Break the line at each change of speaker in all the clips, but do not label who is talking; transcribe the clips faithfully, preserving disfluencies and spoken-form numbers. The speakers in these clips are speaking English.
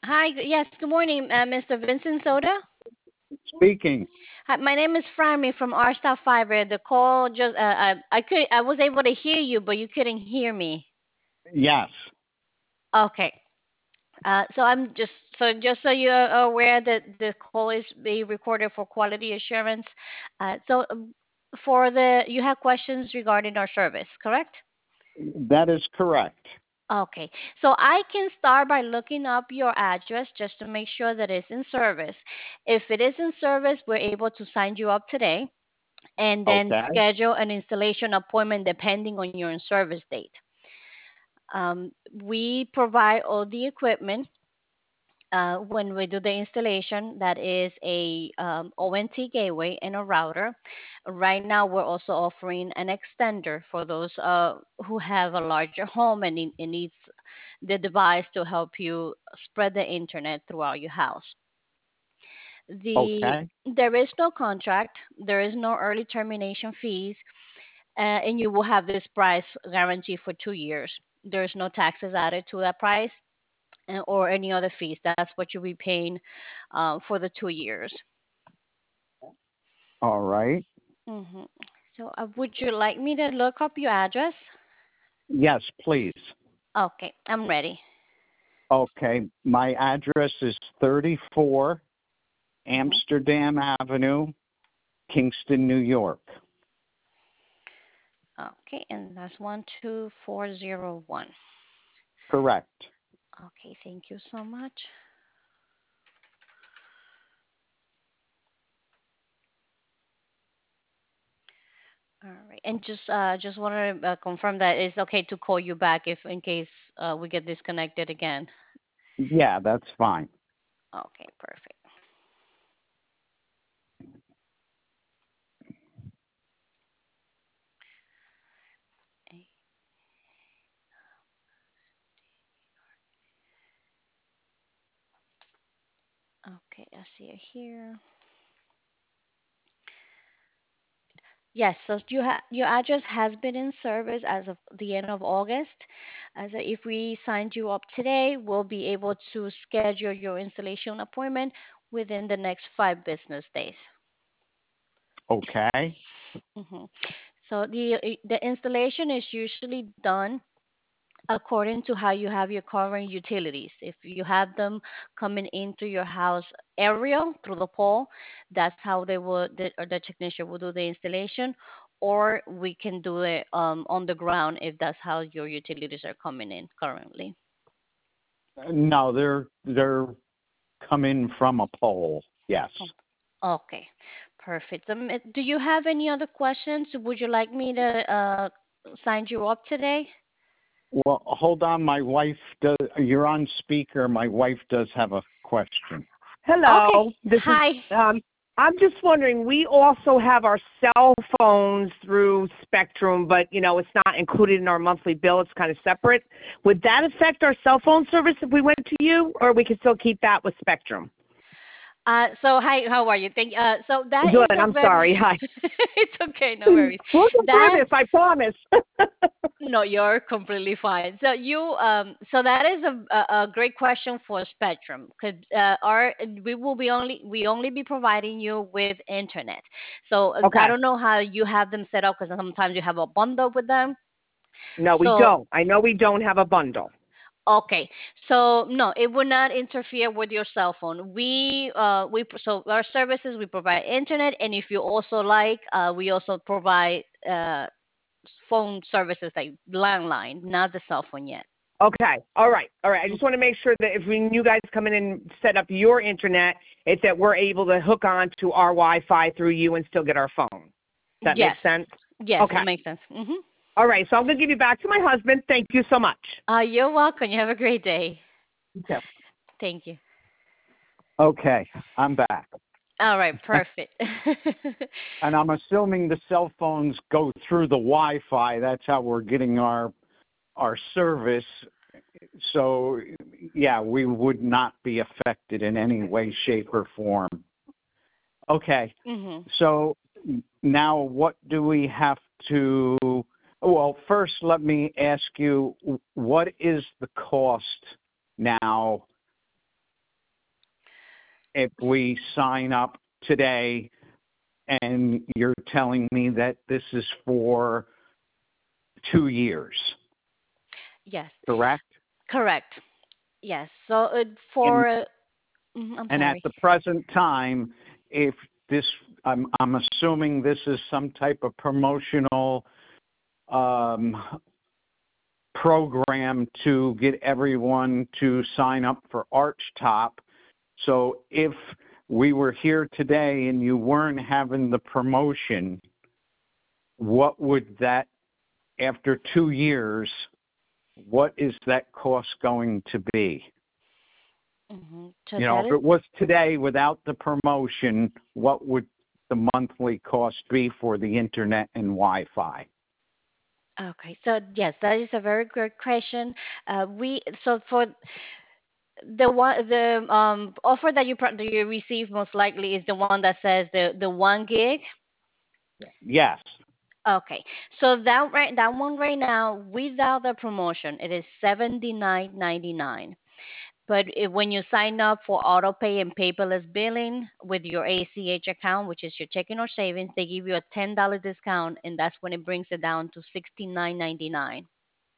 Hi, g- yes, good morning, uh, mister Vincent Soda.
Speaking.
Hi, my name is Frammy from R Star Fiber. The call just, uh, I, I could, I was able to hear you, but you couldn't hear me.
Yes.
Okay. Uh, so I'm just, so just so you're aware that the call is being recorded for quality assurance. Uh, so um, for the, you have questions regarding our service, correct?
That is correct.
Okay, so I can start by looking up your address just to make sure that it's in service. If it is in service, we're able to sign you up today and then
Okay.
schedule an installation appointment depending on your in service date. Um, we provide all the equipment uh, when we do the installation. That is a um, O N T gateway and a router. Right now, we're also offering an extender for those uh, who have a larger home and it, it needs the device to help you spread the internet throughout your house. The
Okay.
there is no contract, there is no early termination fees, uh, and you will have this price guaranteed for two years. There's no taxes added to that price uh, or any other fees. That's what you'll be paying uh, for the two years.
All right.
hmm So, uh, would you like me to look up your address?
Yes, please.
Okay, I'm ready.
Okay. My address is thirty-four
hmm
Amsterdam Avenue, Kingston, New York.
Okay, and that's one two four zero one.
Correct.
Okay, thank you so much. All right, and just uh, just want to uh, confirm that it's okay to call you back if in case uh, we get disconnected again.
Yeah, that's fine.
Okay, perfect. Okay, I see it here. Yes, so you ha- your address has been in service as of the end of August. As a, if we signed you up today, we'll be able to schedule your installation appointment within the next five business days.
Okay.
hmm So the the installation is usually done according to how you have your current utilities. If you have them coming into your house aerial through the pole, that's how they would the, or the technician will do the installation. Or we can do it um, on the ground if that's how your utilities are coming in currently.
No, they're they're coming from a pole. Yes.
Oh, okay, perfect. Um, uh, do you have any other questions? Would you like me to uh, sign you up today?
Well, hold on. My wife does. You're on speaker. My wife does have a question.
Okay.
Hello, this is
Hi.
um I'm just wondering, we also have our cell phones through Spectrum, but you know, it's not included in our monthly bill, it's kind of separate. Would that affect our cell phone service if we went to you, or we could still keep that with Spectrum?
Uh, so hi, how are you? Thank. Uh, so that
Good,
is a
I'm
very.
sorry. Hi.
It's okay, no worries.
Looking for
That
this, I promise.
no, you're completely fine. So you um, so that is a a, a great question for Spectrum. Could uh, our we will be only we only be providing you with internet. So uh, I
Okay.
don't know how you have them set up because sometimes you have a bundle with them.
No, we
So
don't. I know we don't have a bundle.
okay, so no, it would not interfere with your cell phone. We uh we pro- so our services we provide internet, and if you also like, uh we also provide uh phone services like landline, not the cell phone yet.
Okay. All right. All right. I
Mm,
just want to make sure that if we, you guys come in and set up your internet, it's that we're able to hook on to our Wi-Fi through you and still get our phone. Does that make
yes,
sense?
yes, it
Okay.
makes sense. Mhm.
All right. So I'm going to give you back to my husband. Thank you so much.
Uh, you're welcome. You have a great day.
Okay.
Thank you.
Okay, I'm back.
All right, perfect.
And I'm assuming the cell phones go through the Wi-Fi. That's how we're getting our our service. So, yeah, we would not be affected in any way, shape, or form. Okay,
mhm.
so now what do we have to? Well, first, let me ask you, what is the cost now if we sign up today and you're telling me that this is for two years,
Yes.
correct?
Correct. Yes. So uh,
And
for uh, mhm, I'm
and at
sorry.
the present time, if this, I'm I'm assuming this is some type of promotional um, program to get everyone to sign up for Archtop. So if we were here today and you weren't having the promotion, what would that, after two years, what is that cost going to be?
Hmm So
You know,
that
if
is
it was today without the promotion, what would the monthly cost be for the internet and Wi-Fi?
okay. So yes, that is a very good question. Uh, we so for the one the um offer that you pro- that you receive most likely is the one that says the the one gig.
Yes.
Okay, so that right that one right now without the promotion it is seventy nine ninety nine. But if, when you sign up for auto pay and paperless billing with your A C H account, which is your checking or savings, they give you a ten dollar discount, and that's when it brings it down to sixty nine ninety nine.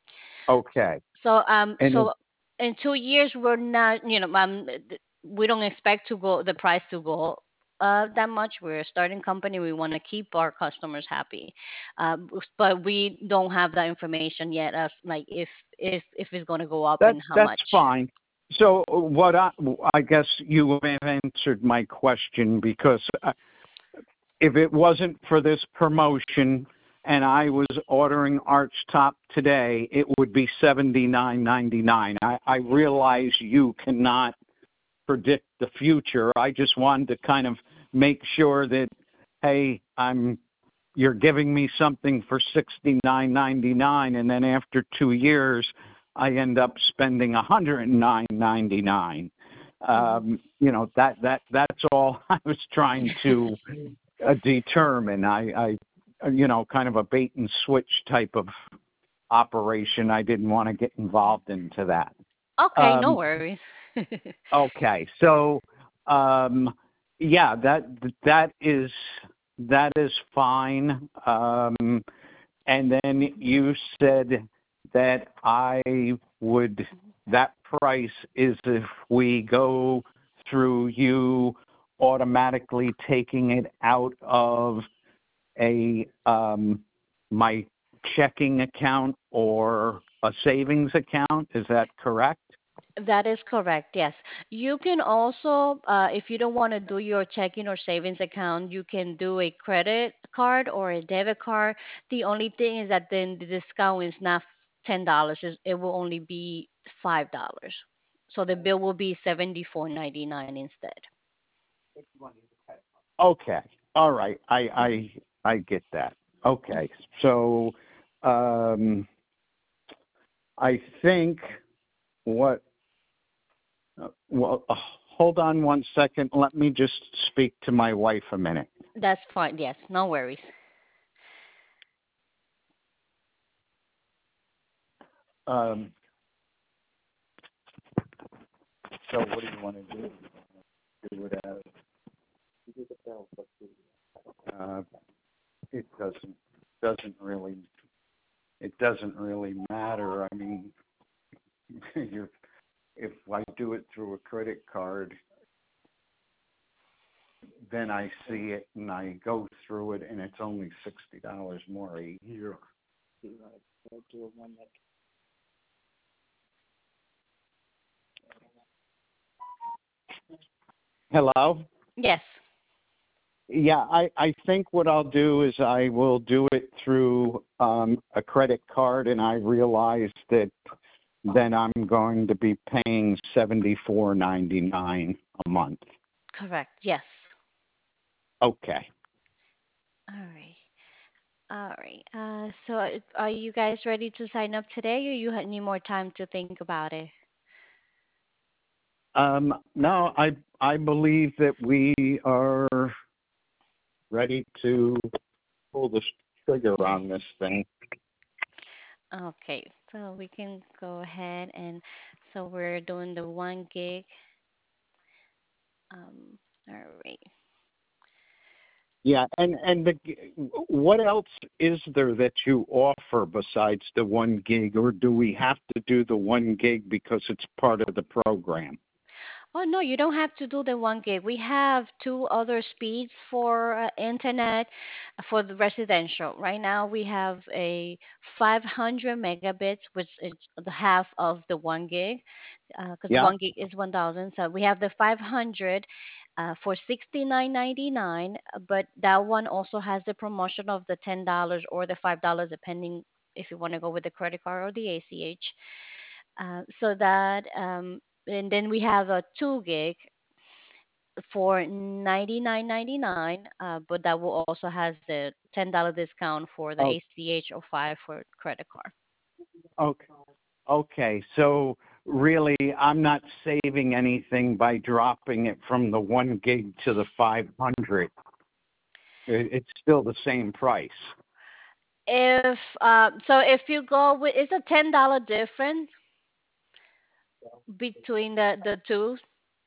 Okay.
So um
And it,
so in two years we're not you know um th- we don't expect to go the price to go uh that much. We're a starting company. We want to keep our customers happy, uh, but we don't have that information yet as like if if if it's going to go up
that
and how
that's
much.
fine. So what I I guess you have answered my question, because uh, if it wasn't for this promotion and I was ordering Archtop today, it would be seventy-nine ninety-nine. I, I realize you cannot predict the future. I just wanted to kind of make sure that, hey, I'm you're giving me something for sixty-nine ninety-nine, and then after two years, I end up spending one hundred nine ninety-nine.
Hmm
Um, you know, that that that's all I was trying to uh, determine. I, I, you know, kind of a bait and switch type of operation. I didn't want to get involved into that.
Okay, no
Um,
worries.
okay, so um, yeah, that that is that is fine. Um, and then you said that I would that price is if we go through you automatically taking it out of a um, my checking account or a savings account. Is that correct?
That is correct. Yes. You can also, uh, if you don't want to do your checking or savings account, you can do a credit card or a debit card. The only thing is that then the discount is not ten dollars. It it will only be five dollars. So the bill will be seventy four ninety nine instead.
Okay. All right. I I I get that. Okay. So um I think what uh, well uh, hold on one second. Let me just speak to my wife a minute.
That's fine. Yes, no worries.
Um so what do you want to do? Do it as uh it doesn't doesn't really it doesn't really matter. I mean, you're if I do it through a credit card, then I see it and I go through it and it's only sixty dollars more a year. Hello?
Yes.
Yeah, I, I think what I'll do is I will do it through um, a credit card, and I realize that then I'm going to be paying seventy-four ninety-nine a month.
Correct. Yes.
Okay.
All right. All right. Uh, so uh, are you guys ready to sign up today, or you ha- need more time to think about it?
Um, no, I I believe that we are ready to pull the trigger on this thing.
Okay, so we can go ahead and so we're doing the one gig. Um, all right.
Yeah, and and the, what else is there that you offer besides the one gig, or do we have to do the one gig because it's part of the program?
Oh no, you don't have to do the one gig. We have two other speeds for uh, internet for the residential. Right now we have a five hundred megabits, which is the half of the one gig, because
Yeah.
one gig is one thousand. So we have the five hundred uh, for sixty-nine ninety-nine, uh, but that one also has the promotion of the ten dollars or the five dollars depending if you want to go with the credit card or the A C H. Uh, so that um, and then we have a two gig for ninety-nine ninety-nine, uh, but that will also has the ten dollar discount for the
Oh,
A C H or five for credit card.
okay. Okay. So really, I'm not saving anything by dropping it from the one gig to the five hundred. It, it's still the same price.
If uh, so, if you go with it's a ten dollar difference between the the two.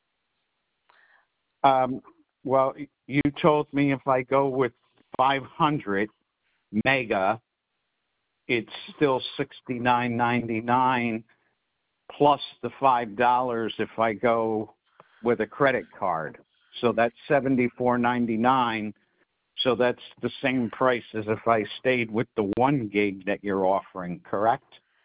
Um, well, you told me if I go with five hundred mega, it's still sixty-nine ninety-nine plus the five dollars if I go with a credit card. So that's seventy-four ninety-nine. So that's the same price as if I stayed with the one gig that you're offering, correct?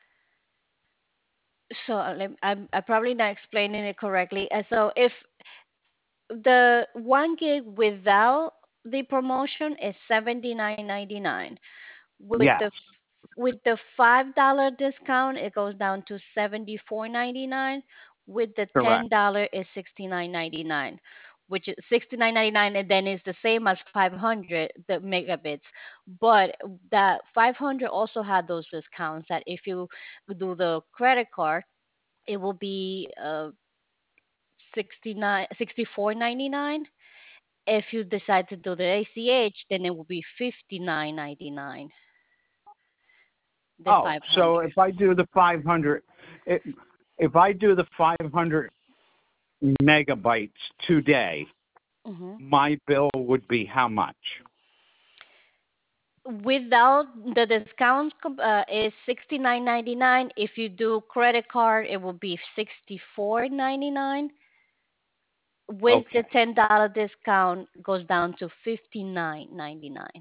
So uh, lem- I'm I'm probably not explaining it correctly. Uh, so if the one gig without the promotion is seventy nine ninety nine. With
Yes,
the with the five dollar discount, it goes down to seventy four ninety nine. With the ten
correct.
dollar, is sixty nine ninety nine, which is sixty nine ninety nine, and then it's the same as five hundred the megabits. But that five hundred also had those discounts that if you do the credit card, it will be uh sixty nine sixty four ninety nine. If you decide to do the A C H, then it will be fifty nine ninety nine. The
Oh, so
five hundred.
if I do the five hundred, it, if I do the five hundred megabytes today,
Hmm.
my bill would be how much?
Without the discount, com- uh, is sixty nine ninety nine. If you do credit card, it will be sixty four ninety nine. With the
Okay.
ten dollar discount, goes down to fifty nine ninety nine.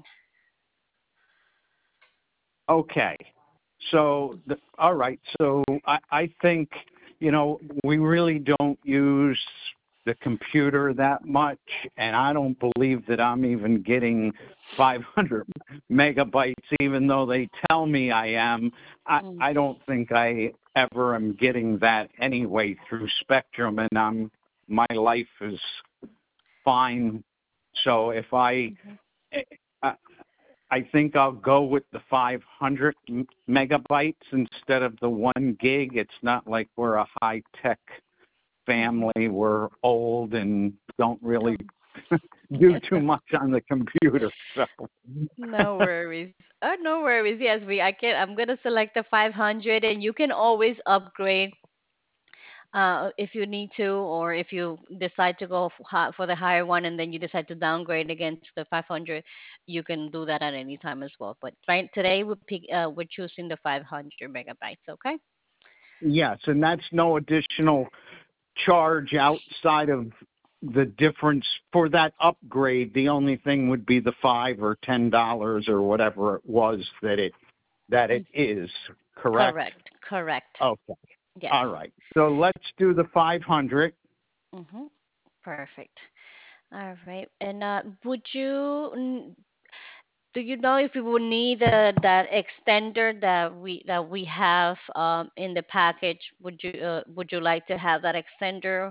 Okay. So, the, all right. So I, I think, you know, we really don't use the computer that much, and I don't believe that I'm even getting five hundred megabytes, even though they tell me I am. I,
Mm.
I don't think I ever am getting that anyway through Spectrum, and I'm my life is fine. So if I,
Mhm.
I I think I'll go with the five hundred megabytes instead of the one gig. It's not like we're a high tech
Mhm.
family. We're old and don't really
Oh.
do too much on the computer. So,
No worries. Oh, no worries. Yes, we. I can. I'm gonna select the five hundred, and you can always upgrade uh, if you need to, or if you decide to go f- hi- for the higher one, and then you decide to downgrade again to the five hundred, you can do that at any time as well. But right today, we pick. Uh, we're choosing the five hundred megabytes. Okay.
yes, and that's no additional charge outside of the difference for that upgrade. The only thing would be the five or ten dollars or whatever it was that it that it
Mm.
is. Correct.
Correct. Correct.
Okay.
Yes.
All right. So let's do the five hundred.
Mhm. Perfect. All right. And uh, would you n- do you know if you would need uh, that extender that we that we have um, in the package? Would you uh, would you like to have that extender?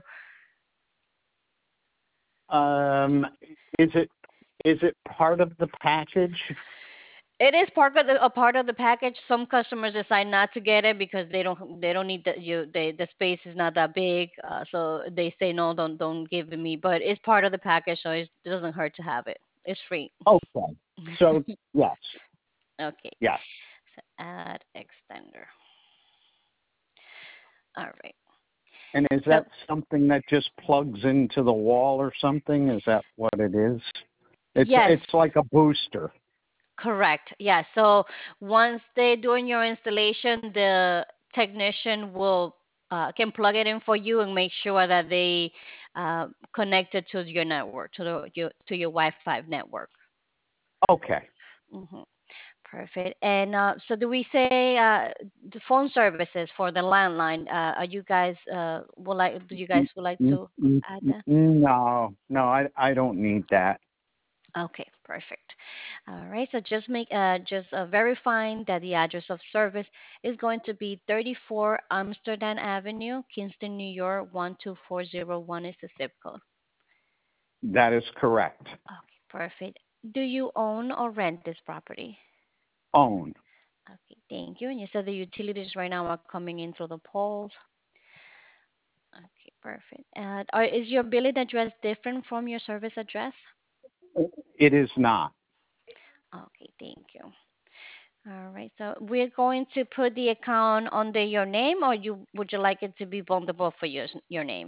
Um, is it is it part of the package?
It is part of the a part of the package. Some customers decide not to get it because they don't they don't need the you they the space is not that big, uh, so they say no, don't don't give it me. But it's part of the package, so it doesn't hurt to have it. It's free.
Okay. So yes,
Okay.
yes.
So add extender. All right.
And is
So
that something that just plugs into the wall or something? Is that what it is? It's
yes,
it's like a booster.
correct. Yeah. So once they're doing your installation, the technician will uh, can plug it in for you and make sure that they uh, connect it to your network, to the your, to your Wi-Fi network.
Okay.
Hmm. Perfect. And uh, so, do we say uh, the phone services for the landline? Uh, are you guys uh, would like? Do you guys
N-
would like
n-
to
n-
add
n-
that?
No, no, I I don't need that.
Okay, perfect. All right. So just make uh, just uh, verifying that the address of service is going to be thirty-four Amsterdam Avenue, Kingston, New York one two four zero one is the zip code.
That is correct.
Okay, perfect. Do you own or rent this property?
Own.
Okay, thank you. And you said the utilities right now are coming in through the poles. Okay, perfect. And are, is your billing address different from your service address?
It is not.
Okay, thank you. All right, so we're going to put the account under your name, or you would you like it to be bondable for your your names?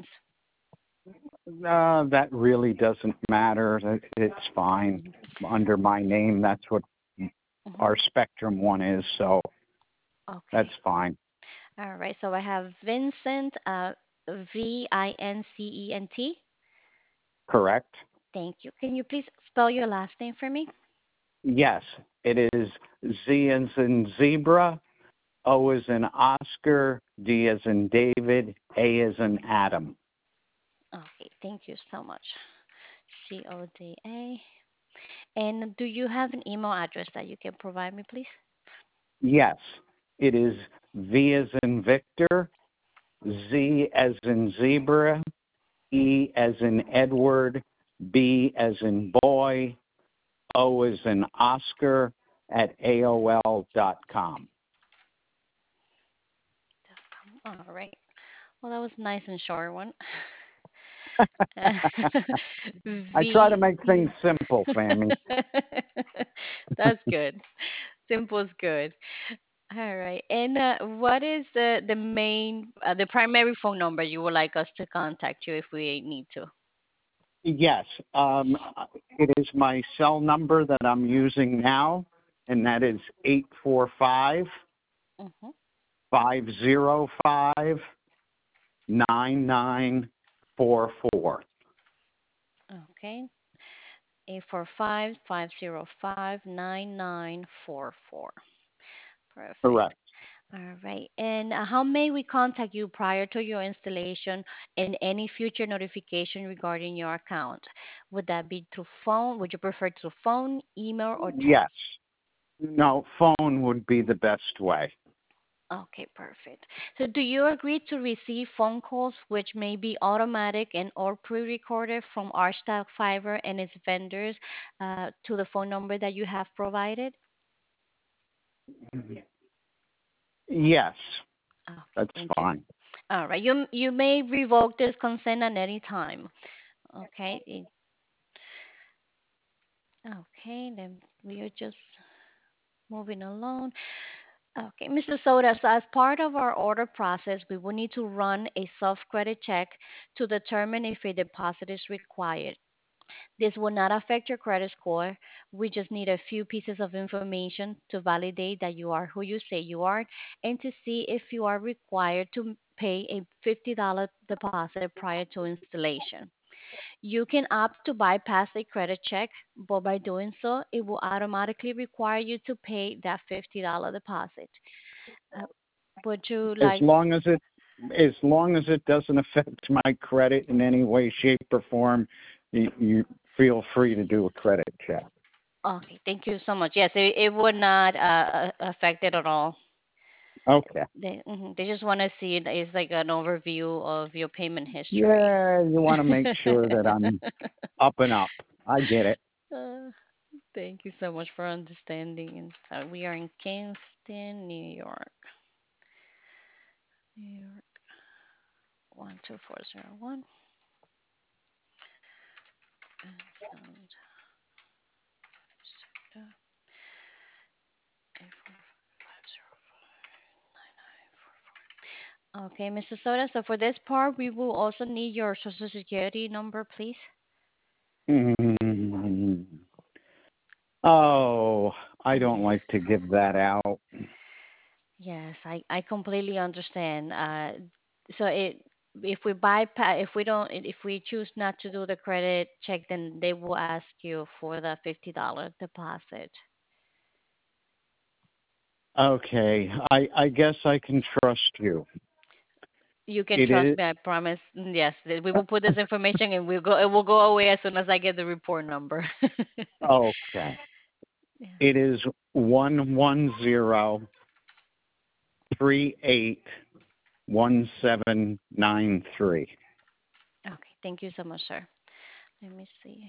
Uh, that really doesn't matter. It- It's fine under my name. That's what
Hmm.
our Spectrum one is, so
Okay.
that's fine.
All right, so I have Vincent, uh, V I N C E N T.
Correct?
Thank you. Can you please spell your last name for me?
Yes, it is Z as in zebra, O as in Oscar, D as in David, A as in Adam.
Okay, thank you so much. C O D A. And do you have an email address that you can provide me, please?
Yes, it is V as in Victor, Z as in zebra, E as in Edward, B as in boy, O as in Oscar at A O L dot com.
All right. Well, that was a nice and short one.
I try to
V.
make things simple, Fammy.
That's good. Simple is good. All right. And uh, what is the the main, uh, the primary phone number you would like us to contact you if we need to?
Yes, um, it is my cell number that I'm using now, and that is eight four five,
Mm-hmm.
five zero five, nine nine four four.
Okay. Eight four five five zero five nine nine four four. Perfect.
Correct.
All right. And uh, how may we contact you prior to your installation and any future notification regarding your account? Would that be through phone? Would you prefer through phone, email, or
Yes.
text?
No, phone would be the best way.
Okay, perfect. So do you agree to receive phone calls which may be automatic and or pre-recorded from Archstack Fiber and its vendors uh, to the phone number that you have provided?
Yes,
Okay,
that's
thank you.
fine.
All right. You you may revoke this consent at any time. Okay. it- Okay. Then we are just moving along. Okay, mister Soda. So as part of our order process, we will need to run a soft credit check to determine if a deposit is required. This will not affect your credit score. We just need a few pieces of information to validate that you are who you say you are and to see if you are required to pay a fifty dollars deposit prior to installation. You can opt to bypass a credit check, but by doing so, it will automatically require you to pay that fifty dollars deposit. Uh, would you
As
like?
long as it, as long as it doesn't affect my credit in any way, shape, or form, you, you feel free to do a credit check.
Okay, thank you so much. Yes, it, it would not uh, affect it at all.
Okay.
They mhm, they just want to see it as like an overview of your payment history.
Yeah, you want to make sure that I'm up and up. I get it.
Uh, Thank you so much for understanding. And so we are in Kingston, New York. New York one two four zero one. And sound, uh, eight four five zero five nine nine four four. Okay, Mister Soda. So for this part, we will also need your social security number, please.
Mm. Oh, I don't
Yes.
like to give that out.
Yes, I, I completely understand. Uh, so it if we bypass if we don't if we choose not to do the credit check, then they will ask you for the fifty dollar deposit.
Okay, I I guess I can trust you.
You can
It
trust
is
me, I promise. Mm, Yes, that we will put this information and we'll go it will go away as soon as I get the report number.
okay.
Yeah.
It is one one zero three eight one seven nine three.
Okay, thank you so much, sir. Let me see.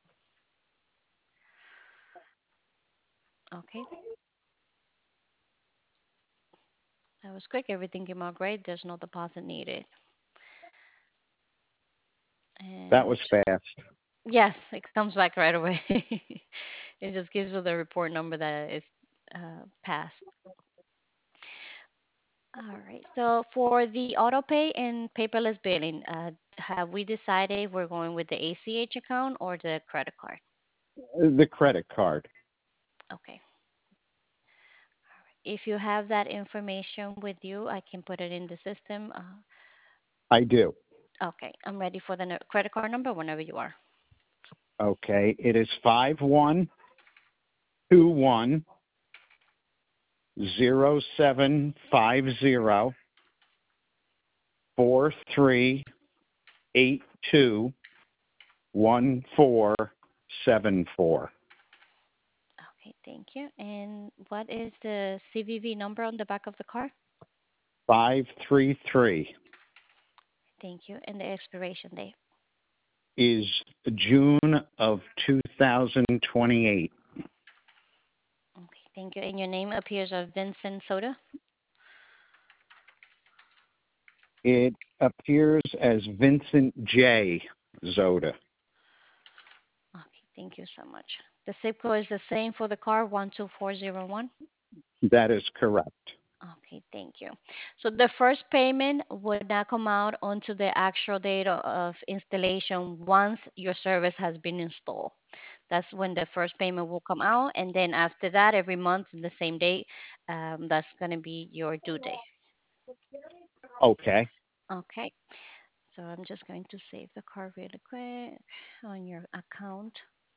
Okay, that was quick. Everything came out great. There's no deposit needed.
That
And
was fast.
yes, it comes back right away. It just gives you the report number that is uh, passed. All right. So for the auto pay and paperless billing, uh, have we decided we're going with the A C H account or the credit card?
The credit card.
Okay. If you have that information with you, I can put it in the system. Uh,
I do.
okay, I'm ready for the n- credit card number whenever you are.
Okay. It is five one two one zero seven five zero four three eight two one four seven four.
Okay, thank you. And what is the C V V number on the back of the card?
Five three three
Thank you. And the expiration date.
is June of two thousand twenty-eight.
Okay, thank you. And your name appears as Vincent Soda.
It appears as Vincent J. Zoda.
Okay, thank you so much. The zip code is the same for the car, one two four zero one.
That is correct.
Okay, thank you. So the first payment would not come out onto the actual date o- of installation once your service has been installed. That's when the first payment will come out, and then after that, every month, the same date, um, that's going to be your due date.
Okay.
Okay, so I'm just going to save the card really quick on your account.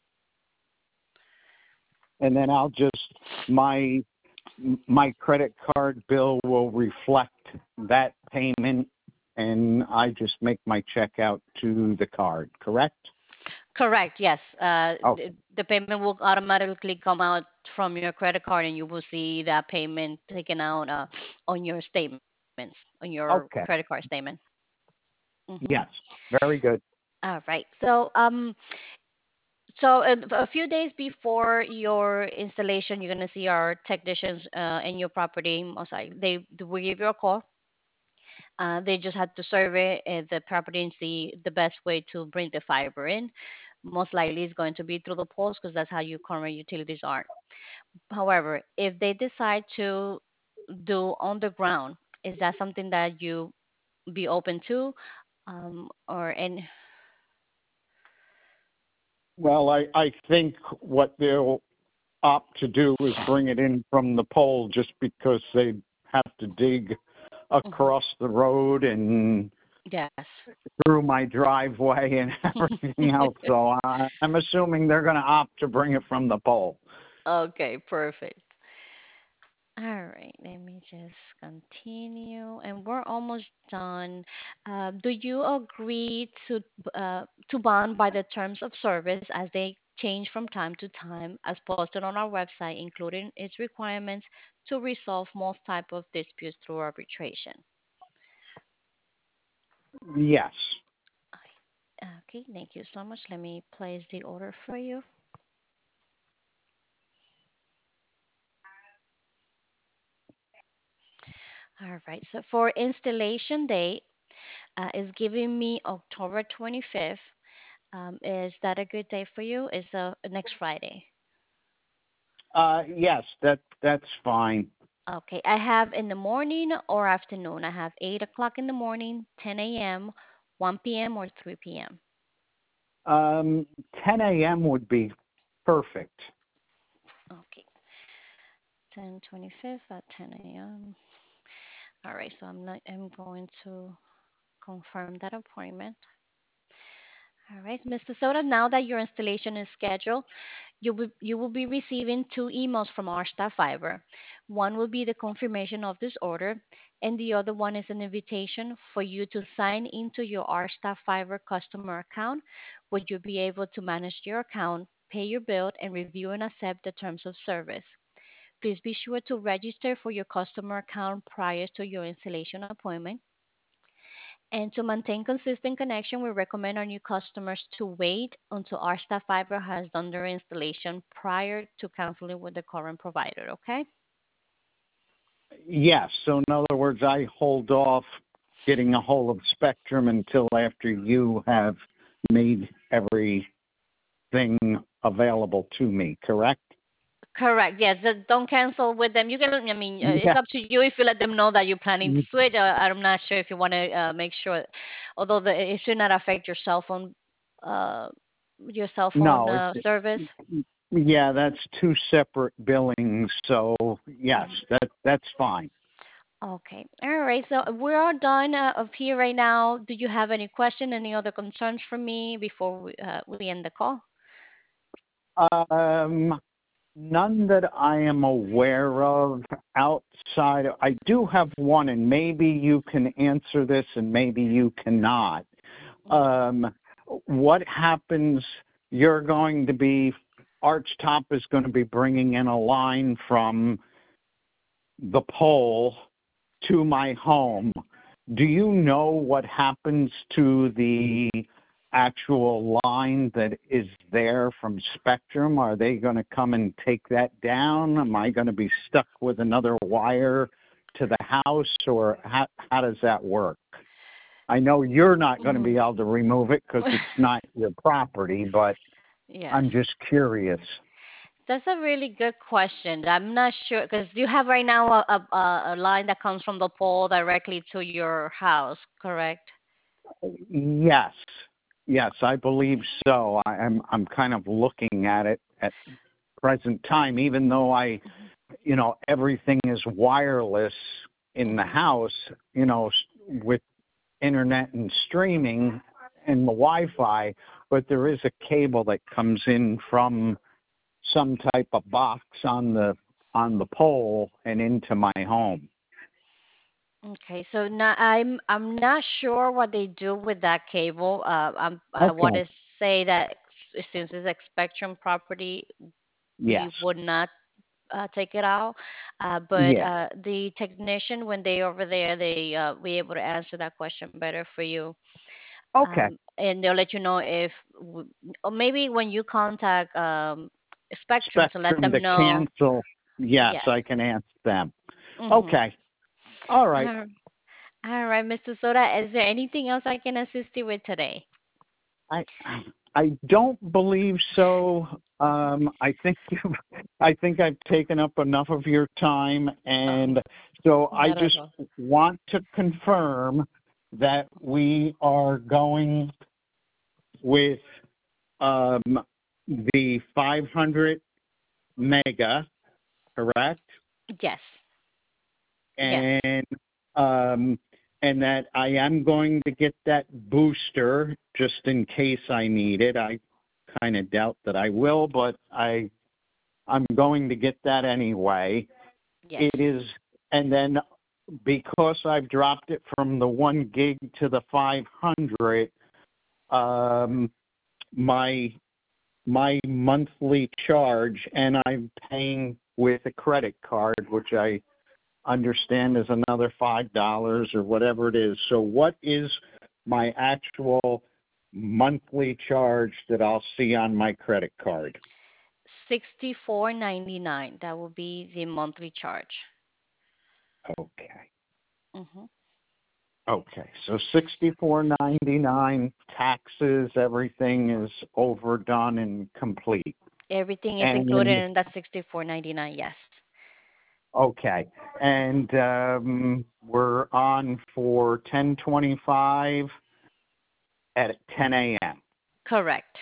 And then I'll just my my credit card bill will reflect that payment and I just make my check out to the card, correct?
Correct, yes. Uh,
Oh,
the, the payment will automatically come out from your credit card, and you will see that payment taken out uh, on your statements, on your
okay.
credit card statement. Hmm.
Yes. Very good.
All right. So, um, so uh, a few days before your installation, you're gonna see our technicians uh, in your property. Most likely, they they will give you a call. Uh, they just have to survey uh, the property and see the best way to bring the fiber in. Most likely, it's going to be through the poles because that's how your current utilities are. However, if they decide to do on the ground, is that something that you be open to, um, or and
Well, I, I think what they'll opt to do is bring it in from the pole just because they have to dig
mhm,
across the road and
yes.
through my driveway and everything else. So I, I'm assuming they're going to opt to bring it from the pole.
Okay, perfect. All right, let me just continue, and we're almost done. Uh, do you agree to uh, to bond by the terms of service as they change from time to time, as posted on our website, including its requirements to resolve most type of disputes through arbitration?
Yes.
Okay, thank you so much. Let me place the order for you. All right, so for installation date, uh, is giving me October twenty-fifth. Um, is that a good day for you? Is uh, next Friday?
Uh, yes, that that's fine.
Okay, I have in the morning or afternoon. I have eight o'clock in the morning, ten a m, one p m, or three p m.
Um, ten a m would be perfect.
Okay, ten twenty-fifth at ten a m. All right, so I'm not, I'm going to confirm that appointment. All right, mister Soda, now that your installation is scheduled, you will, you will be receiving two emails from our staff Fiber. One will be the confirmation of this order, and the other one is an invitation for you to sign into your our staff Fiber customer account, where you'll be able to manage your account, pay your bill, and review and accept the terms of service. Please be sure to register for your customer account prior to your installation appointment. And to maintain consistent connection, we recommend our new customers to wait until our staff fiber has done their installation prior to canceling with the current provider, okay?
Yes. So in other words, I hold off getting a hold of Spectrum until after you have made everything available to me, correct?
Correct. Yes. th- Don't cancel with them. You can. I mean, uh, it's
Yeah.
up to you if you let them know that you're planning to switch. Uh, I'm not sure if you want to uh, make sure, although the, it should not affect your cell phone, uh, your cell phone
No,
uh,
it's
service.
yeah, that's two separate billings. So yes,
Mhm.
that that's fine.
Okay. All right. So we're all done uh, up here right now. Do you have any question, any other concerns for me before we, uh, we end the call?
Um, none that I am aware of outside. I do have one, and maybe you can answer this, and maybe you cannot.
Mhm.
Um, what happens? You're going to be Archtop is going to be bringing in a line from the pole to my home. Do you know what happens to the actual line that is there from Spectrum? Are they going to come and take that down? Am I going to be stuck with another wire to the house, or how, how does that work? I know you're not going to be
Mhm.
able to remove it because it's not your property, but
Yes.
I'm just curious.
That's a really good question. I'm not sure because you have right now a, a, a a line that comes from the pole directly to your house, correct?
Yes, yes, I believe so. I, I'm I'm kind of looking at it at present time, even though I, you know, everything is wireless in the
Mhm.
house, you know, s- with internet and streaming and the Wi-Fi, but there is a cable that comes in from some type of box on the on the pole and into my home.
Okay, so now I'm I'm not sure what they do with that cable. Uh, I'm, I want
Okay.
to say that s- since it's a Spectrum property,
Yes.
we would not uh, take it out. Uh, but
Yeah.
uh, the technician, when they over there, they uh, be able to answer that question better for you.
Okay.
Um, and they'll let you know if, w- or maybe when you contact um, Spectrum to let
Spectrum
them
to
know.
cancel. Yes,
Yes.
I can ask them.
Mm-hmm.
Okay. All right.
All all right, mister Soda. Is there anything else I can assist you with today?
I I don't believe so. Um, I think you I think I've taken up enough of your time,
Oh,
and so I
not at
just
all.
want to confirm that we are going with um, the five hundred mega, correct?
Yes. Yes.
And um, and that I am going to get that booster just in case I need it. I kind of doubt that I will, but I I'm going to get that anyway.
Yes.
It is, and then because I've dropped it from the one gig to the five hundred, um, my my monthly charge, and I'm paying with a credit card, which I understand is another five dollars or whatever it is. So what is my actual monthly charge that I'll see on my credit card?
Sixty-four ninety-nine. That will be the monthly charge.
Okay.
Mm-hmm.
Okay. So sixty-four ninety-nine, taxes, everything is overdone and complete.
Everything is included
And
in that sixty-four ninety-nine. Yes.
Okay. And um, we're on for ten twenty-five at ten a.m.
Correct.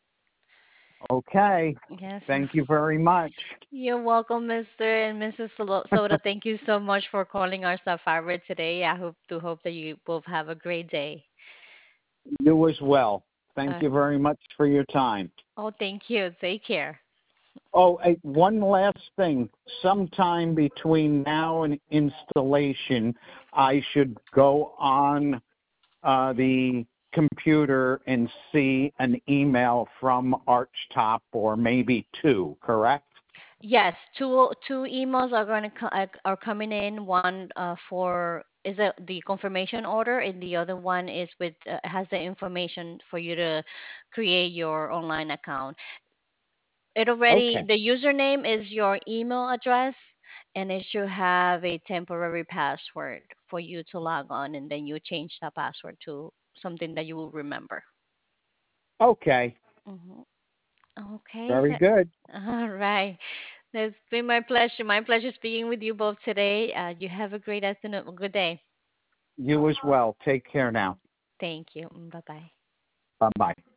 Okay.
Yes.
Thank you very much.
You're welcome, Mister and Missus Solo- Soda. Thank you so much for calling our Sapphire today. I hope to hope that you both have a great day.
You as well. Thank
Uh,
you very much for your time.
oh, thank you. Take care.
Oh, hey, one last thing. Sometime between now and installation, I should go on uh, the computer and see an email from Archtop, or maybe two, correct?
Yes, two two emails are going to co- are are coming in. One uh, for is it the confirmation order, and the other one is with uh, has the information for you to create your online account. It already
Okay.
the username is your email address, and it should have a temporary password for you to log on, and then you change that password to something that you will remember.
Okay.
Hmm. Okay,
Very
so
good.
all right. It's been my pleasure. My pleasure speaking with you both today. Uh, you have a great afternoon, a good day.
You as well. Take care now.
Thank you. Bye bye.
Bye bye.